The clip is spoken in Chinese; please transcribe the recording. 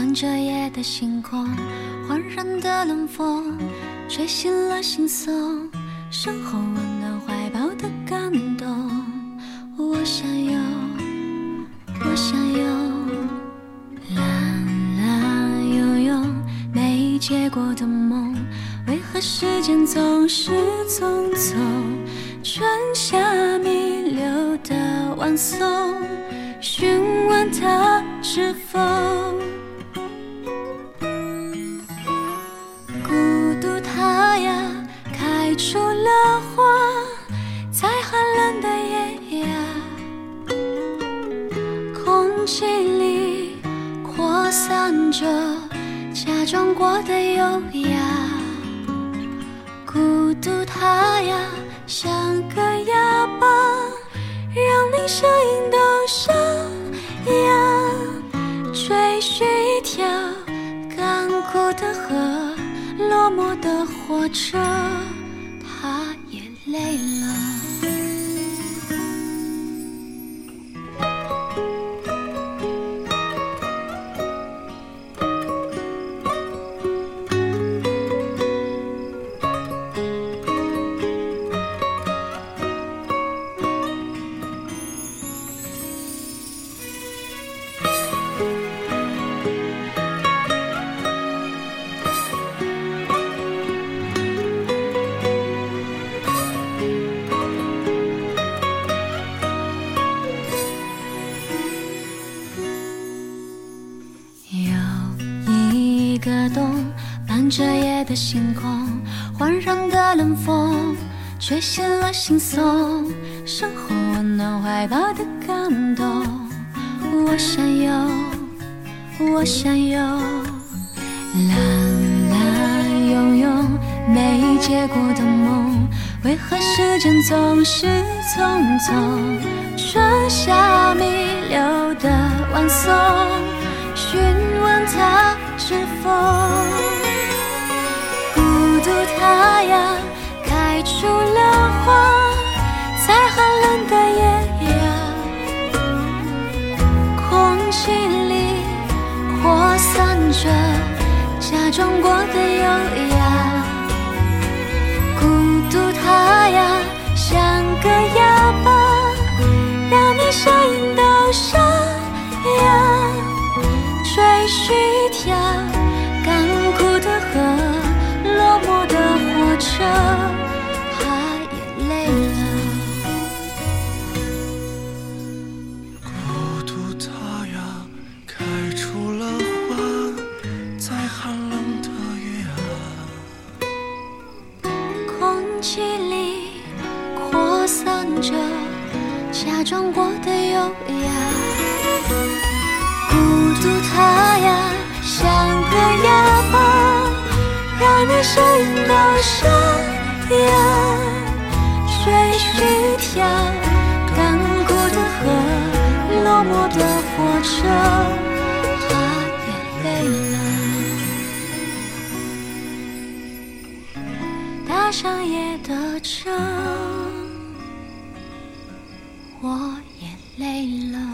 伴着夜的星空，环绕的冷风吹醒了心松，身后温暖怀抱的感动。我想有，我想有，蓝蓝悠悠没结果的梦，为何时间总是匆匆？春夏弥留的晚松，询问它是否孤独？它呀开出了花，在寒冷的夜呀，空气里扩散着假装过的优雅。孤独它呀像个哑巴，让你声音都沙哑，追寻一条干枯的河，落寞的火车，它也累了。伴着夜的星空，环绕的冷风吹醒了心松，身后温暖怀抱的感动。我想有，我想有，蓝蓝悠悠没结果的梦，为何时间总是匆匆？春夏弥留的晚松，询问它是否它呀开出了花，在寒冷的夜呀，空气里扩散着假装过的优雅。孤独它呀像个哑巴，让你声音都沙哑，追寻一条干枯的河，落寞的火车，它也累了。 孤独它呀开出了花，在寒冷的夜啊， 空气里扩散着假装过的优雅。孤独它呀像个哑巴，让你声音都沙哑，追寻一条干枯的河，落寞的火车，它也累了。搭上夜的车，我也累了。